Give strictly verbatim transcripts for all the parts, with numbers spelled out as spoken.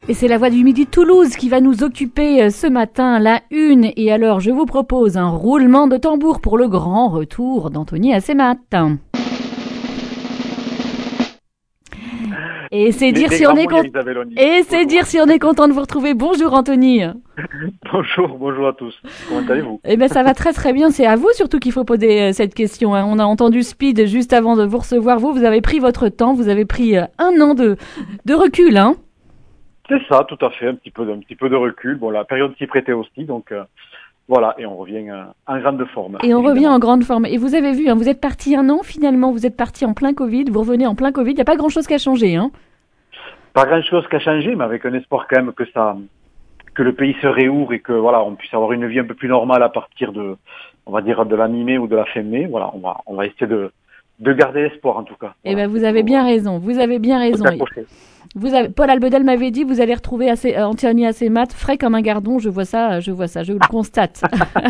Et c'est la Voix du Midi de Toulouse qui va nous occuper ce matin, la une. Et alors, je vous propose un roulement de tambour pour le grand retour d'Anthony Assemat. Et c'est dire si on est content. Et c'est dire si on est content de vous retrouver. Bonjour Anthony. Bonjour, bonjour à tous. Comment allez-vous? Eh ben ça va très très bien. C'est à vous surtout qu'il faut poser cette question. Hein. On a entendu Speed juste avant de vous recevoir. Vous, vous avez pris votre temps. Vous avez pris un an de de recul, hein? C'est ça, tout à fait. Un petit peu, un petit peu de recul. Bon, la période s'y prêtait aussi, donc. Euh... Voilà, et on revient euh, en grande forme. Et on évidemment. revient en grande forme. Et vous avez vu, hein, vous êtes parti un an finalement, vous êtes parti en plein Covid, vous revenez en plein Covid, il n'y a pas grand-chose qui a changé. Hein. Pas grand-chose qui a changé, mais avec un espoir quand même que ça, que le pays se réouvre et que voilà, on puisse avoir une vie un peu plus normale à partir de, on va dire, de la mi-mai ou de la fin mai. Voilà, on va, on va essayer de, de garder l'espoir en tout cas. Eh voilà, ben vous avez bien raison, vous avez bien raison. Vous avez, Paul Albedel m'avait dit, vous allez retrouver assez, euh, Anthony Assemat frais comme un gardon. Je vois ça, je vois ça, je le constate.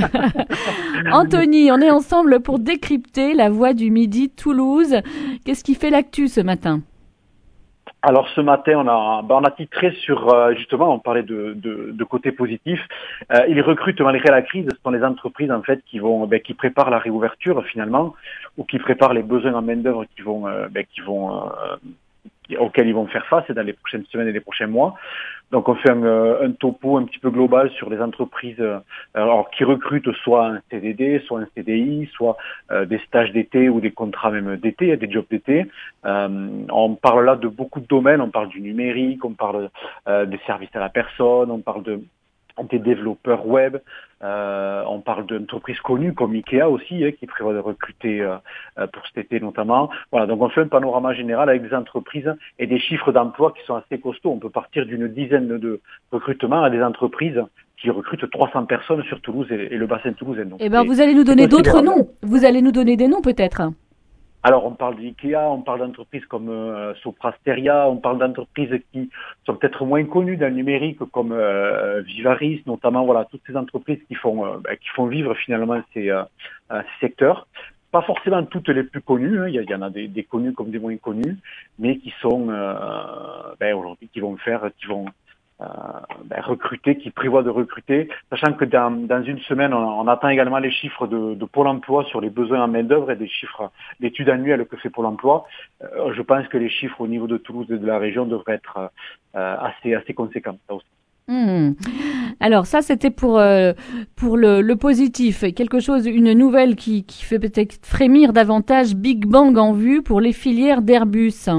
Anthony, on est ensemble pour décrypter la Voix du Midi Toulouse. Qu'est-ce qui fait l'actu ce matin? Alors ce matin, on a, ben, on a titré sur euh, justement, on parlait de, de, de côté positif. Euh, ils recrutent malgré la crise. Ce sont les entreprises en fait qui vont, ben, qui préparent la réouverture finalement, ou qui préparent les besoins en main d'œuvre qui vont, euh, ben, qui vont euh, auxquels ils vont faire face dans les prochaines semaines et les prochains mois. Donc on fait un, un topo un petit peu global sur les entreprises euh, alors, qui recrutent soit un C D D, soit un C D I, soit euh, des stages d'été ou des contrats même d'été, des jobs d'été. Euh, on parle là de beaucoup de domaines, on parle du numérique, on parle euh, des services à la personne, on parle de des développeurs web, euh, on parle d'entreprises connues comme Ikea aussi, hein, qui prévoit de recruter euh, pour cet été notamment. Voilà, donc on fait un panorama général avec des entreprises et des chiffres d'emploi qui sont assez costauds. On peut partir d'une dizaine de recrutements à des entreprises qui recrutent trois cents personnes sur Toulouse et, et le bassin toulousain. Donc, eh ben, vous allez nous donner d'autres noms. Vous allez nous donner des noms peut-être. Alors, on parle d'Ikea, on parle d'entreprises comme euh, Soprasteria, on parle d'entreprises qui sont peut-être moins connues dans le numérique, comme euh, Vivaris, notamment. Voilà, toutes ces entreprises qui font euh, bah, qui font vivre finalement ces, euh, ces secteurs. Pas forcément toutes les plus connues, hein. il, y, il y en a des, des connues comme des moins connues, mais qui sont euh, ben, aujourd'hui qui vont faire, qui vont Euh, ben, recruter, qui prévoit de recruter, sachant que dans, dans une semaine, on, on attend également les chiffres de, de Pôle emploi sur les besoins en main-d'œuvre et des chiffres, l'étude annuelle que fait Pôle emploi. Euh, je pense que les chiffres au niveau de Toulouse et de la région devraient être euh, assez, assez conséquents. Ça aussi. Mmh. Alors ça c'était pour euh, pour le, le positif, quelque chose, une nouvelle qui, qui fait peut-être frémir davantage. Big Bang en vue pour les filières d'Airbus.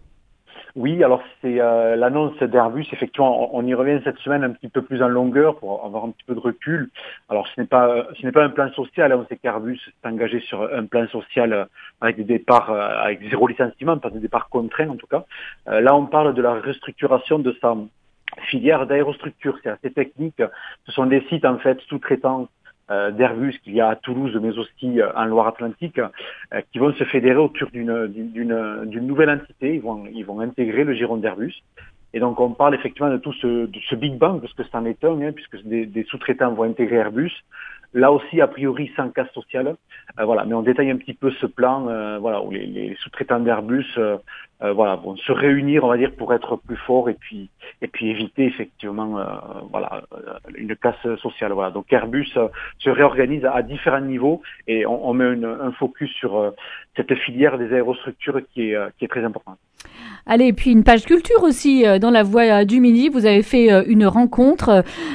Oui, alors c'est euh, l'annonce d'Airbus. Effectivement, on, on y revient cette semaine un petit peu plus en longueur pour avoir un petit peu de recul. Alors, ce n'est pas ce n'est pas un plan social. On sait qu'Airbus s'est engagé sur un plan social avec des départs euh, avec zéro licenciement, pas des départs contraints en tout cas. Euh, là, on parle de la restructuration de sa filière d'aérostructure. C'est assez technique. Ce sont des sites en fait sous-traitants Euh, d'Airbus qu'il y a à Toulouse, mais aussi euh, en Loire-Atlantique, euh, qui vont se fédérer autour d'une, d'une, d'une nouvelle entité. Ils vont, ils vont intégrer le giron d'Airbus. Et donc on parle effectivement de tout ce, de ce Big Bang, parce que c'en est un, hein, puisque des, des sous-traitants vont intégrer Airbus. Là aussi, a priori, sans casse sociale. Euh, voilà, mais on détaille un petit peu ce plan, euh, voilà, où les, les sous-traitants d'Airbus, euh, euh, voilà, vont se réunir, on va dire, pour être plus forts et puis et puis éviter effectivement, euh, voilà, une casse sociale. Voilà, donc Airbus euh, se réorganise à, à différents niveaux et on, on met une, un focus sur euh, cette filière des aérostructures qui est euh, qui est très importante. Allez, et puis une page culture aussi euh, dans la Voix du Midi. Vous avez fait euh, une rencontre.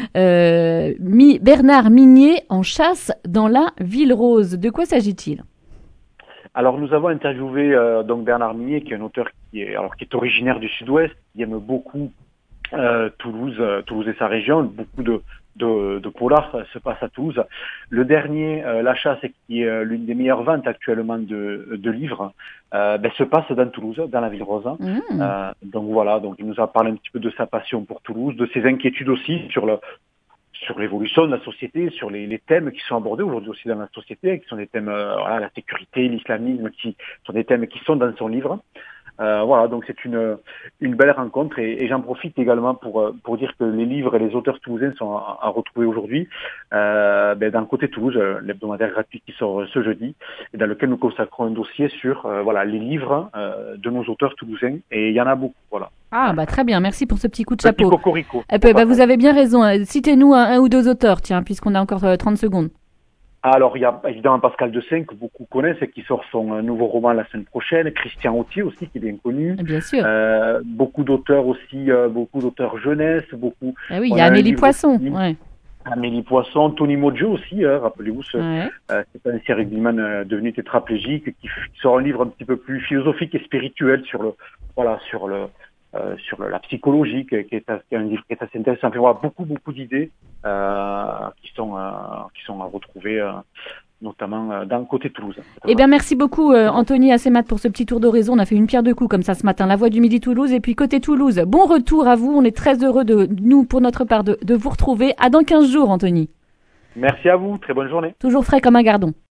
Euh, Mi- Bernard Minier en chasse dans la Ville Rose. De quoi s'agit-il? Alors nous avons interviewé euh, donc Bernard Minier, qui est un auteur qui est alors qui est originaire du Sud-Ouest, qui aime beaucoup euh, Toulouse, euh, Toulouse et sa région. Beaucoup de de, de polar se passe à Toulouse. Le dernier, euh, La Chasse, qui est euh, l'une des meilleures ventes actuellement de, de livres, euh, ben, se passe dans Toulouse, dans la Ville Rose. Mmh. Euh, donc voilà, donc il nous a parlé un petit peu de sa passion pour Toulouse, de ses inquiétudes aussi sur le sur l'évolution de la société, sur les, les thèmes qui sont abordés aujourd'hui aussi dans la société, qui sont des thèmes, euh, voilà, la sécurité, l'islamisme, qui sont des thèmes qui sont dans son livre. Euh, voilà, donc c'est une une belle rencontre et, et j'en profite également pour pour dire que les livres et les auteurs toulousains sont à, à retrouver aujourd'hui euh, ben, dans Côté Toulouse, l'hebdomadaire gratuit qui sort ce jeudi et dans lequel nous consacrons un dossier sur euh, voilà les livres euh, de nos auteurs toulousains et il y en a beaucoup, voilà. Ah bah très bien, merci pour ce petit coup de Petit chapeau. cocorico. Eh ben, bah, vous avez bien raison. Citez-nous un, un ou deux auteurs, tiens, puisqu'on a encore euh, trente secondes. Alors, il y a évidemment Pascal Dessaigne, que beaucoup connaissent, et qui sort son nouveau roman la semaine prochaine. Christian Autier aussi, qui est bien connu. Bien sûr. Euh, beaucoup d'auteurs aussi, euh, beaucoup d'auteurs jeunesse, beaucoup... Ah oui, il y a Amélie Poisson. Aussi, ouais. Amélie Poisson, Tony Mojo aussi, hein, rappelez-vous, ce, ouais. euh, c'est un ancien rugbyman euh, devenu tétraplégique, qui, qui sort un livre un petit peu plus philosophique et spirituel sur le... Voilà, sur le... Euh, sur la psychologie, qui est, qui est un livre qui est assez intéressant. Enfin, voilà, beaucoup, beaucoup d'idées euh, qui sont euh, qui sont à retrouver, euh, notamment euh, dans Côté Toulouse. Eh bien, merci beaucoup, euh, Anthony Assemat, pour ce petit tour d'horizon. On a fait une pierre deux coups comme ça ce matin. La Voix du Midi Toulouse et puis Côté Toulouse. Bon retour à vous. On est très heureux de nous, pour notre part, de, de vous retrouver. À dans quinze jours, Anthony. Merci à vous. Très bonne journée. Toujours frais comme un gardon.